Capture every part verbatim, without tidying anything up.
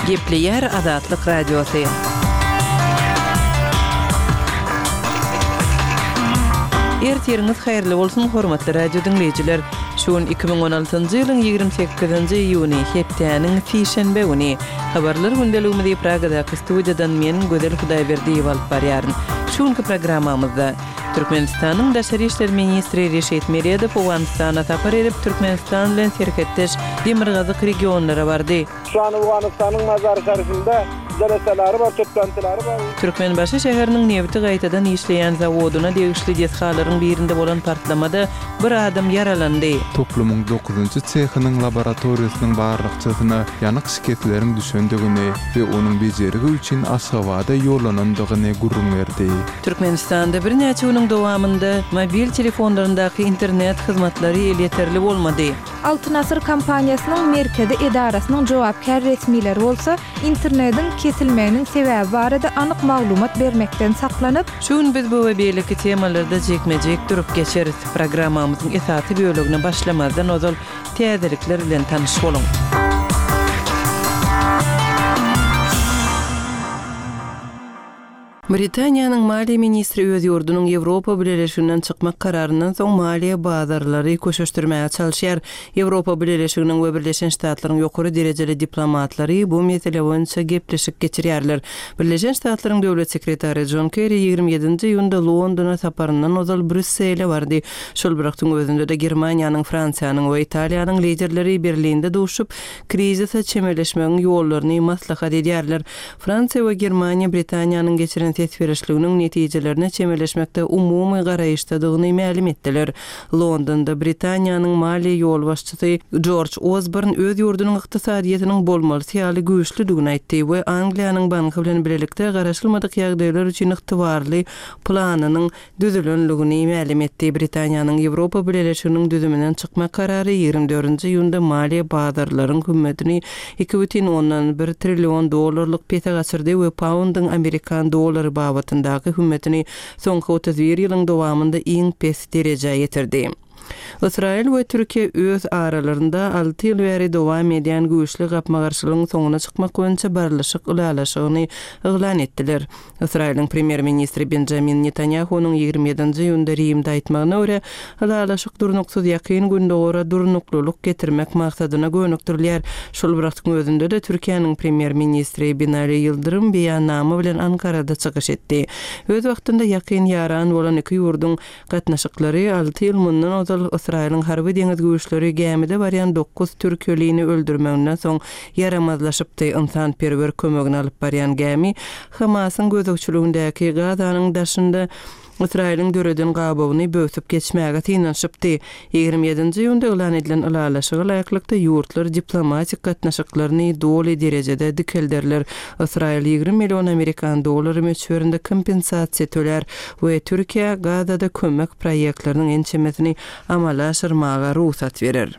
Gepleyer Azatlyk Radiosu. Ertiriniz hayırlı bolsun hormatly radio dinleyijiler. Şuun iki bin on altyncı ýylyň ýygrimi sekizinji iýuny hepdeniň sişenbe güni habarlar gündeliginde Pragadaky studiýadan men Gözel Hudaýberdiýew alyp barýaryn. Şuňky programmamyzda Türkmenistanyň Daşary işler ministri Reşit Meredow Awganystana tapar edip Türkmenistan bilen serhetdeş demirgazyk regionlara bardy. Şu an Awganystanyň mazar şäherinde zeleselary bar, toplantyları bar. Türkmenbaşy şäheriniň Nebti gaýtadan işleýän zawoduna degişli deshalaryň birinde bolan partlamada bir adam yaralandy. Toplumyň dokuzunçy çehynyň laboratoriýasynyň barlykçysyna ýanyk şiketlerin düşendigini we onuň bejerigi üçin Aşgabatda ýollanandygyny gurrun berdi. Türkmenistanda bir näçe ýylyň dowamında mobil telefonlaryndaky internet hyzmatlary ýeterli bolmady. Altyn asyr kompaniýasynyň merkezi edarasynyň jogapkar resmileri bolsa, internetiň kesilmeginiň sebäbi barada anyk maglumat bermekden saklanyp, şuň biz bu we beýleki temalarda jekmejek durup geçeriz. Programmamyzyň esasy bölügine başlamazdan ozal täzelikler bilen tanyş boluň. Britaniýanyň Maliýe ministri öz ýurdunyň Ýewropa Birleşigininden çykmak kararyndan soň maliýe bazarlary köşeşdirmäge çalyşýar. Ýewropa Birleşiginiň we Birleşen Ştatlaryň ýokary derejeli diplomatlary bu mesele boýunça gepleşik geçirýärler. Birleşen Ştatlaryň döwlet sekretary John Kerry ýygrimi ýedinji ýylda Londona saparyndan ozal Brüssele bardy. Şol wagtyň özünde de Germaniýanyň, Fransiýanyň we Italiýanyň liderleri Berlinde duşup krizise çemeleşmegiň ýollaryny maslahat edýärler. Fransiýa we Germaniýa Britaniýanyň geçiren tesvirişliginiň netijelerine çemeleşmekde umumy garaýyşdygyny ma'lum etdiler. Londonda Britaniýanyň maliýe ýol başçysy George Osborne öz ýurdunyň ykdysadyetiniň bolmaly ýaly güýçlüdigini aýtdy we Angliýanyň banky bilen birlikde garaşylmadyk ýagdaýlar üçin ygtybarly planynyň düzülenligini ma'lum etdi. Britaniýanyň Ýewropa Birleşiginiň düzümünden çykma karary ýygrimi dördünji ýylda maliýe bazarlarynyň hümmetini iki бүтүn ondan bir trillion dollarlyk pete gaçyrdy we poundyň Amerikan dollary babatyndaky hümmetini soňky otuz bir ýylyň dowamında iň pes dereje ýetirdi. Israil we Türkiýe öz aralarynda alty ýyl bäri dowam edýän güýçli gapmagarçylygyň soňuna çykmak boýunça barlaşyk ulalaşygyny eglan etdiler. Israilň premier ministri Benjamin Netanyahu'nyň ýygrimi ýedinji ýylda Rimde aýtmagyna görä, ulalaşyk durnuksyz ýakyn gündogora durnuklyk getirmek maksadyna gönükdirilýär. Şol wagtyň özünde de Türkiýanyň premier ministri Binali Yıldırım beýannamy bilen Ankarada çykyş etdi. Öz wagtynda ýakyn ýaran bolan iki ýurdun gatnaşyklary alty ýyl mundan Israil'in harby deňiz güýçleri gemide barýan dokuz türk ölüni öldürmeginden soň yaramazlaşypdy. Insan-perwer kömegini alyp barýan gemi Hamasyň gözükçüligindäki Gazanyň daşynda Israil'in döreden gabawyny bösüp geçmäge tynanşypdy. ýygrimi ýedinji ýylda elan edilen ulalaşyga laýyklykda ýurtlar diplomatik gatnaşyklaryny doly derejede dikelderler. Israil ýygrimi million Amerikan dollary möçberinde kompensasiýa töler we Türkiýe Gazada kömek proýektlarynyň ençemesini amala aşyrmaga ruhsat berer.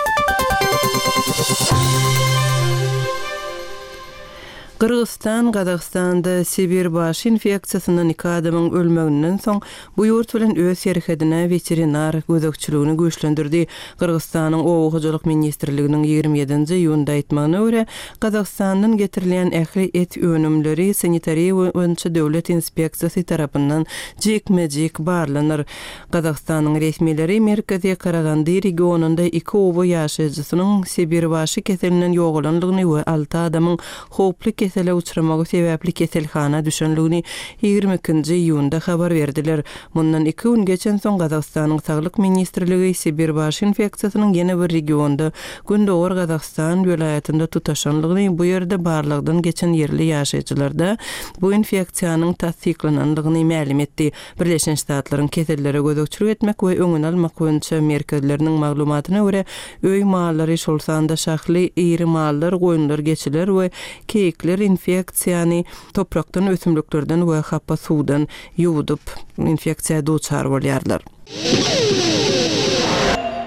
Kırgızstan, Kazakstanda Sibir baş infeksiýasynyň iki adamyň ölmeginden soň bu ýurt bilen öz serhedine veterinar gözekçiligini güýçlendirdi. Kırgızstanyň Owguçylyk ministrliginiň ýygrimi ýedinji ýylda aýtmagyna görä, Kazakstandan getirilýän ähli et önümleri sanitariýa we döwlet inspeksiýasy tarapyndan jekmejek barlanır. Kazakstanyň resmileri Merkezi Karagandy regionunda iki owa ýaşaýjysynyň Sibir başy keselinden ýogalanlygyny we alty adamyň hoply kesele uçramagy sebäpli keselhana düşenligini ýygrimi ikinji ýylda habar berdiler. Mundan iki gün geçen soň Kazakstanyň Saglyk ministrligi Sibir baş infeksiýasynyň ýene bir regionda gündogor Kazakistan welaýatynda tutaşanlygyny, bu ýerde barlygdan geçen ýerli ýaşaýjylarda bu infeksiýanyň tasdiklananlygyny ma'lum etdi. Birleşen Ştatlaryň kesellere gözekçilik etmek we öňüni almak boýunça merkezleriniň maglumatyna görä, öý mallary şol sanda şahly iri mallar, goýunlar, geçiler we kekler infeksiýany toprakdan, ösümliklerden we happa suwdan ýuwudyp infeksiýa duçar bolýarlar.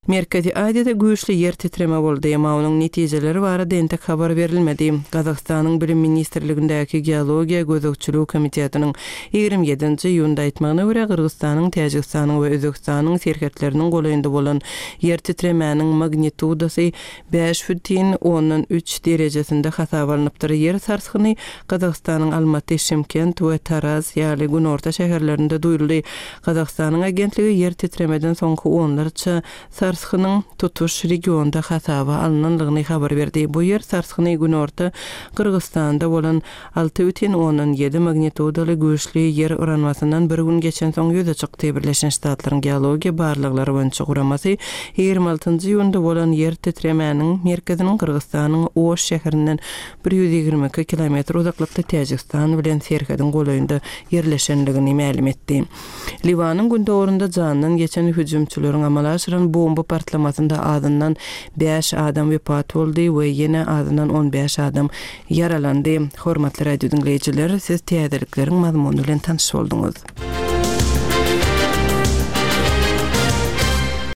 Merkezi Adyada güýçli yer titreme boldy, ýa onuň netijeleri barada entek habar berilmedi. Gazakstanyň Bilim Ministrligindäki Geologiýa Gözegçilik Komitetiniň ýigirme ýedinji ýylda aýtmagyna görä Kyrgyzstanyň, Täjikstanyň we Özbekistanyň serhetleriniň golaýynda bolan yer titremäniň magnitudasy beş butin on üç derejesinde hasap alınıpdyr. Yer sarsgyny Gazakstanyň Almaty, Şymkent we Taraz ýaly günorta şäherlerinde duýuldy. Gazakstanyň agentligi yer titremeden soňky onlarça sarsgynyň tutuş regionda hasaba alınanlygyny habar berdi. Bu yer sarsgyny günorta Kyrgyzstanda bolan alty butin on ýedi magnitudaly güýçli yer uranmasyndan bir gün geçen soň ýüze çykdy. Birleşen Ştatlaryň Geologiýa barlyklary boýunça guramasy ýygrimi altynjy ýylda bolan yer titremäniň merkeziniň Kyrgyzstanyň Oş şäherinden bir ýüz ýigirme iki kilometr uzaklykda Täjikistan bilen serhediň golaýynda yerleşenligini ma'lum etdi. Liwanyň gündorunda janyň geçen hüjümçüleriň amala aşyran bomba partlamasynda adından beş adam wepat boldy we ýene adından on beş adam yaralandy. Hormatly radio dinleýijiler, siz täzeliklerin mazmuny bilen tanış bolduňuz.